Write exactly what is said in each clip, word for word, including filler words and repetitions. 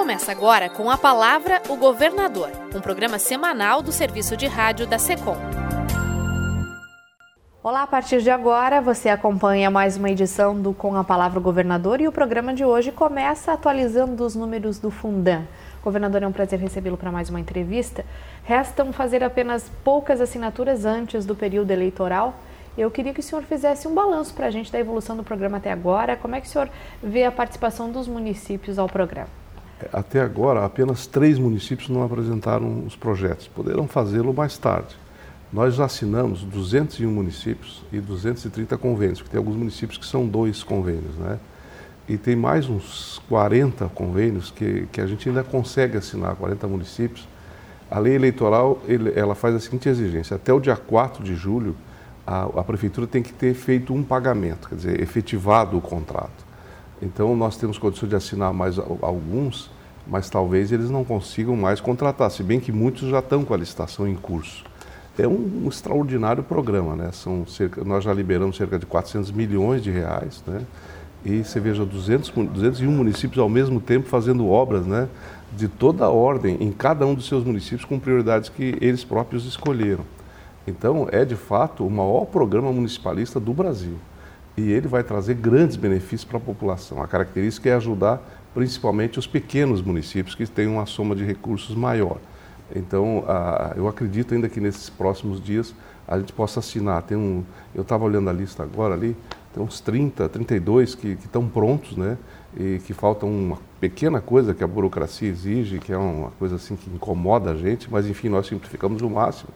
Começa agora com a palavra o Governador, um programa semanal do Serviço de Rádio da SECOM. Olá, a partir de agora você acompanha mais uma edição do Com a Palavra o Governador e o programa de hoje começa atualizando os números do Fundan. Governador, é um prazer recebê-lo para mais uma entrevista. Restam fazer apenas poucas assinaturas antes do período eleitoral. Eu queria que o senhor fizesse um balanço para a gente da evolução do programa até agora. Como é que o senhor vê a participação dos municípios ao programa? Até agora, apenas três municípios não apresentaram os projetos. Poderão fazê-lo mais tarde. Nós já assinamos duzentos e um municípios e duzentos e trinta convênios, porque tem alguns municípios que são dois convênios, né? E tem mais uns quarenta convênios que, que a gente ainda consegue assinar, quarenta municípios. A lei eleitoral, ele, ela faz a seguinte exigência: até o dia quatro de julho, a, a prefeitura tem que ter feito um pagamento, quer dizer, efetivado o contrato. Então, nós temos condições de assinar mais alguns, mas talvez eles não consigam mais contratar, se bem que muitos já estão com a licitação em curso. É um, um extraordinário programa, né? São cerca, nós já liberamos cerca de quatrocentos milhões de reais, né? E você veja duzentos, duzentos e um municípios ao mesmo tempo fazendo obras, né? De toda a ordem, em cada um dos seus municípios, com prioridades que eles próprios escolheram. Então, é de fato o maior programa municipalista do Brasil. E ele vai trazer grandes benefícios para a população. A característica é ajudar principalmente os pequenos municípios que têm uma soma de recursos maior. Então, ah, eu acredito ainda que nesses próximos dias a gente possa assinar. Tem um, eu estava olhando a lista agora ali, tem uns trinta, trinta e dois que, que estão prontos, né? E que faltam uma pequena coisa que a burocracia exige, que é uma coisa assim que incomoda a gente, mas enfim, nós simplificamos o máximo.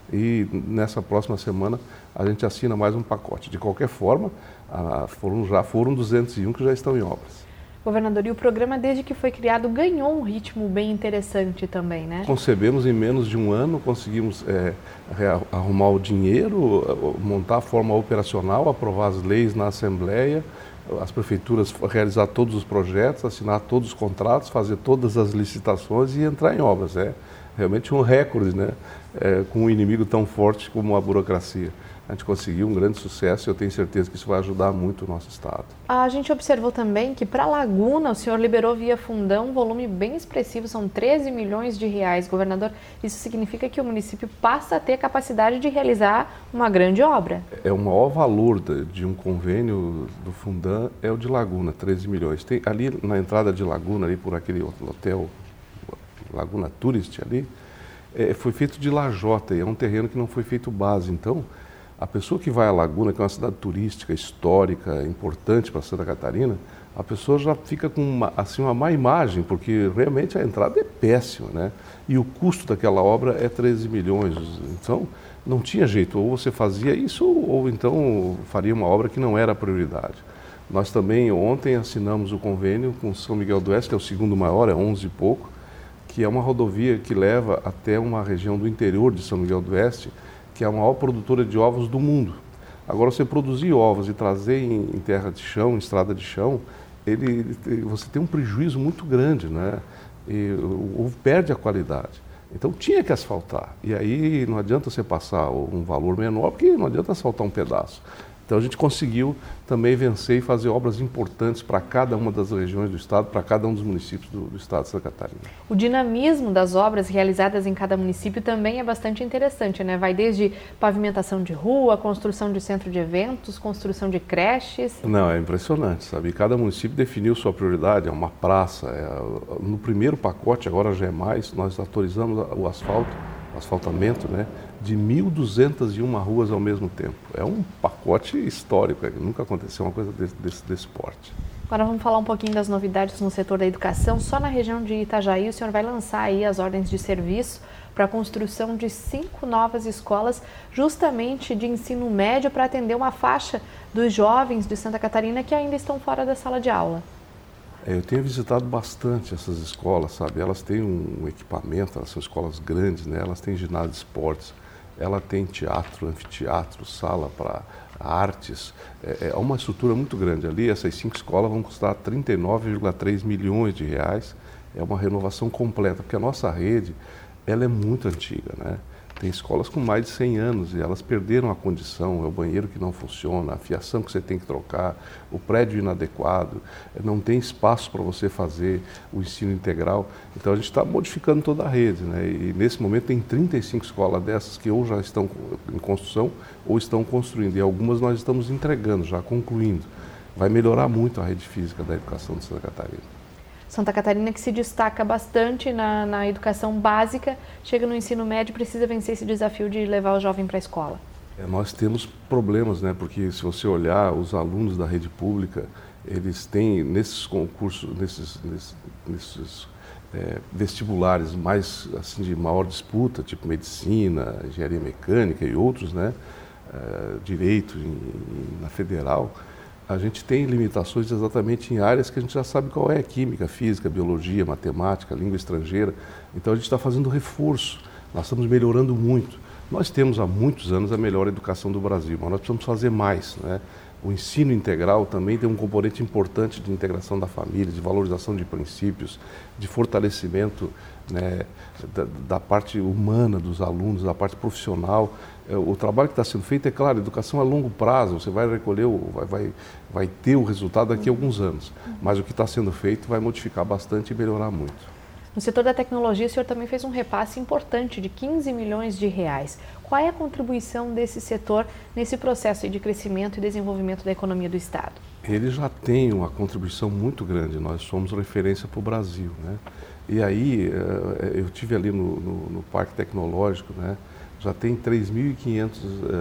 E nessa próxima semana a gente assina mais um pacote. De qualquer forma, ah, foram, já foram duzentos e um que já estão em obras. Governador, e o programa, desde que foi criado, ganhou um ritmo bem interessante também, né? Concebemos em menos de um ano, conseguimos é, arrumar o dinheiro, montar a forma operacional, aprovar as leis na Assembleia, as prefeituras realizar todos os projetos, assinar todos os contratos, fazer todas as licitações e entrar em obras. É realmente um recorde, né? É, com um inimigo tão forte como a burocracia. A gente conseguiu um grande sucesso e eu tenho certeza que isso vai ajudar muito o nosso estado. A gente observou também que para Laguna o senhor liberou via Fundão um volume bem expressivo, são treze milhões de reais. Governador, isso significa que o município passa a ter capacidade de realizar uma grande obra. É o maior valor de um convênio do Fundão é o de Laguna, treze milhões. Tem ali na entrada de Laguna, ali por aquele hotel Laguna Tourist ali, é, foi feito de lajota e é um terreno que não foi feito base. Então, a pessoa que vai à Laguna, que é uma cidade turística, histórica, importante para Santa Catarina, a pessoa já fica com uma, assim, uma má imagem, porque realmente a entrada é péssima, né? E o custo daquela obra é treze milhões. Então, não tinha jeito, ou você fazia isso, ou então faria uma obra que não era a prioridade. Nós também ontem assinamos o convênio com São Miguel do Oeste, que é o segundo maior, é onze e pouco, que é uma rodovia que leva até uma região do interior de São Miguel do Oeste, que é a maior produtora de ovos do mundo. Agora, você produzir ovos e trazer em, em terra de chão, em estrada de chão, ele, você tem um prejuízo muito grande, né? E o ovo perde a qualidade. Então, tinha que asfaltar. E aí, não adianta você passar um valor menor, porque não adianta asfaltar um pedaço. Então, a gente conseguiu também vencer e fazer obras importantes para cada uma das regiões do estado, para cada um dos municípios do, do estado de Santa Catarina. O dinamismo das obras realizadas em cada município também é bastante interessante, né? Vai desde pavimentação de rua, construção de centro de eventos, construção de creches. Não, é impressionante, sabe? Cada município definiu sua prioridade, é uma praça. É... No primeiro pacote, agora já é mais, nós autorizamos o asfalto, o asfaltamento, né? De mil duzentas e uma ruas ao mesmo tempo. É um pacote histórico, nunca aconteceu uma coisa desse, desse, desse porte. Agora vamos falar um pouquinho das novidades no setor da educação. Só na região de Itajaí o senhor vai lançar aí as ordens de serviço para a construção de cinco novas escolas, justamente de ensino médio, para atender uma faixa dos jovens de Santa Catarina que ainda estão fora da sala de aula. É, eu tenho visitado bastante essas escolas, sabe? Elas têm um equipamento, elas são escolas grandes, né? Elas têm ginásio de esportes, ela tem teatro, anfiteatro, sala para artes, é, é uma estrutura muito grande ali. Essas cinco escolas vão custar trinta e nove vírgula três milhões de reais, é uma renovação completa, porque a nossa rede, ela é muito antiga, né? Tem escolas com mais de cem anos e elas perderam a condição, é o banheiro que não funciona, a fiação que você tem que trocar, o prédio inadequado, não tem espaço para você fazer o ensino integral. Então a gente está modificando toda a rede, né? E nesse momento tem trinta e cinco escolas dessas que ou já estão em construção ou estão construindo, e algumas nós estamos entregando, já concluindo. Vai melhorar muito a rede física da educação de Santa Catarina. Santa Catarina, que se destaca bastante na, na educação básica, chega no ensino médio e precisa vencer esse desafio de levar o jovem para a escola. É, nós temos problemas, né? Porque se você olhar os alunos da rede pública, eles têm nesses concursos, nesses, nesses, nesses é, vestibulares mais assim de maior disputa, tipo medicina, engenharia mecânica e outros, né? É, direito em, na federal. A gente tem limitações exatamente em áreas que a gente já sabe qual é, química, física, biologia, matemática, língua estrangeira. Então a gente está fazendo reforço, nós estamos melhorando muito. Nós temos há muitos anos a melhor educação do Brasil, mas nós precisamos fazer mais, né? O ensino integral também tem um componente importante de integração da família, de valorização de princípios, de fortalecimento, né, da, da parte humana dos alunos, da parte profissional. O trabalho que está sendo feito, é claro, educação a longo prazo, você vai recolher, o, vai, vai, vai ter o resultado daqui a alguns anos, mas o que está sendo feito vai modificar bastante e melhorar muito. No setor da tecnologia, o senhor também fez um repasse importante de quinze milhões de reais. Qual é a contribuição desse setor nesse processo de crescimento e desenvolvimento da economia do Estado? Ele já tem uma contribuição muito grande, nós somos referência para o Brasil, né? E aí, eu tive ali no, no, no Parque Tecnológico, né? Já tem três mil e quinhentos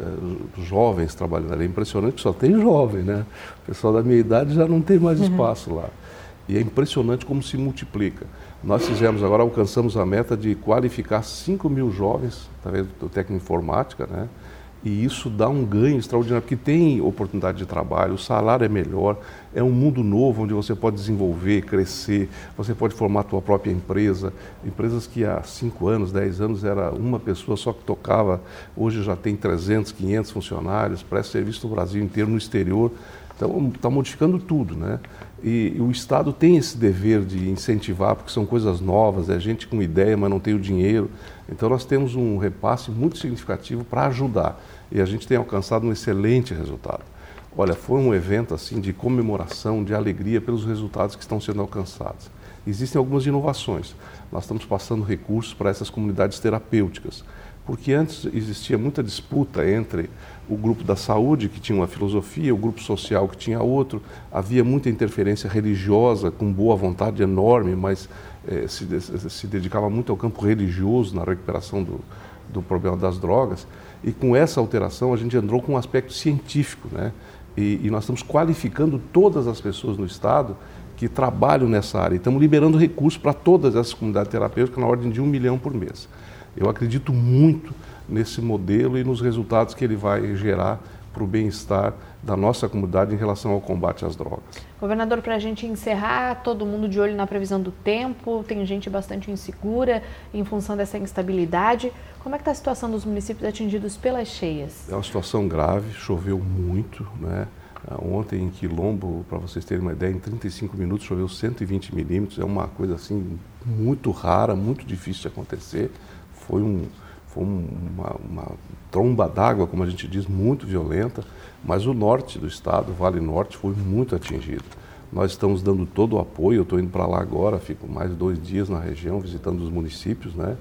uh, jovens trabalhando ali. É impressionante que só tem jovem, né? O pessoal da minha idade já não tem mais espaço uhum. lá. E é impressionante como se multiplica. Nós fizemos agora, alcançamos a meta de qualificar cinco mil jovens, através do técnico informática, né? E isso dá um ganho extraordinário, porque tem oportunidade de trabalho, o salário é melhor, é um mundo novo onde você pode desenvolver, crescer, você pode formar a tua própria empresa. Empresas que há cinco anos, dez anos era uma pessoa só que tocava, hoje já tem trezentos, quinhentos funcionários, presta serviço no Brasil inteiro, no exterior. Então está modificando tudo, né? E, e o Estado tem esse dever de incentivar, porque são coisas novas, é gente com ideia, mas não tem o dinheiro. Então nós temos um repasse muito significativo para ajudar. E a gente tem alcançado um excelente resultado. Olha, foi um evento assim de comemoração, de alegria pelos resultados que estão sendo alcançados. Existem algumas inovações. Nós estamos passando recursos para essas comunidades terapêuticas, porque antes existia muita disputa entre o grupo da saúde, que tinha uma filosofia, o grupo social, que tinha outro. Havia muita interferência religiosa, com boa vontade enorme, mas eh, se, se dedicava muito ao campo religioso na recuperação do, do problema das drogas. E com essa alteração a gente entrou com um aspecto científico, né? E, e nós estamos qualificando todas as pessoas no Estado que trabalham nessa área. E estamos liberando recursos para todas essas comunidades terapêuticas na ordem de um milhão por mês. Eu acredito muito nesse modelo e nos resultados que ele vai gerar para o bem-estar da nossa comunidade em relação ao combate às drogas. Governador, para a gente encerrar, todo mundo de olho na previsão do tempo, tem gente bastante insegura em função dessa instabilidade. Como é que está a situação dos municípios atingidos pelas cheias? É uma situação grave, choveu muito, né? Ontem em Quilombo, para vocês terem uma ideia, em trinta e cinco minutos choveu cento e vinte milímetros, é uma coisa assim muito rara, muito difícil de acontecer. Foi, um, foi uma, uma tromba d'água, como a gente diz, muito violenta, mas o norte do estado, o Vale Norte, foi muito atingido. Nós estamos dando todo o apoio, eu estou indo para lá agora, fico mais dois dias na região, visitando os municípios, né?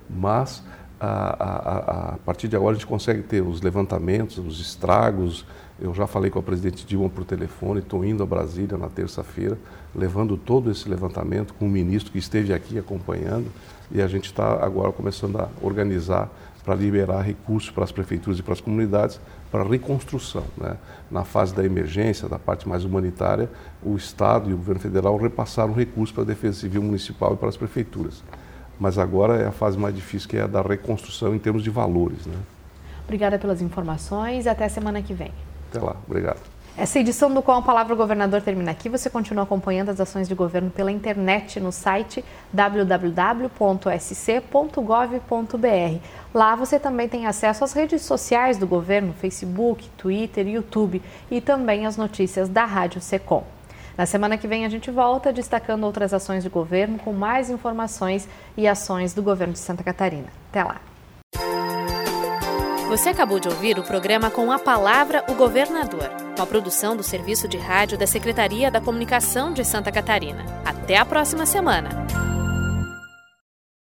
Mas a, a, a, a partir de agora a gente consegue ter os levantamentos, os estragos. Eu já falei com a presidente Dilma por telefone, estou indo a Brasília na terça-feira, levando todo esse levantamento com o ministro que esteve aqui acompanhando, e a gente está agora começando a organizar para liberar recursos para as prefeituras e para as comunidades para a reconstrução, né? Na fase da emergência, da parte mais humanitária, o Estado e o governo federal repassaram recursos para a Defesa Civil Municipal e para as prefeituras. Mas agora é a fase mais difícil, que é a da reconstrução em termos de valores, né? Obrigada pelas informações e até a semana que vem. Até lá, obrigado. Essa edição do Com a Palavra o Governador termina aqui. Você continua acompanhando as ações de governo pela internet no site w w w ponto s c ponto gov ponto b r. Lá você também tem acesso às redes sociais do governo, Facebook, Twitter, YouTube e também as notícias da Rádio Secom. Na semana que vem a gente volta destacando outras ações de governo com mais informações e ações do governo de Santa Catarina. Até lá! Você acabou de ouvir o programa Com a Palavra, o Governador, uma produção do Serviço de Rádio da Secretaria da Comunicação de Santa Catarina. Até a próxima semana!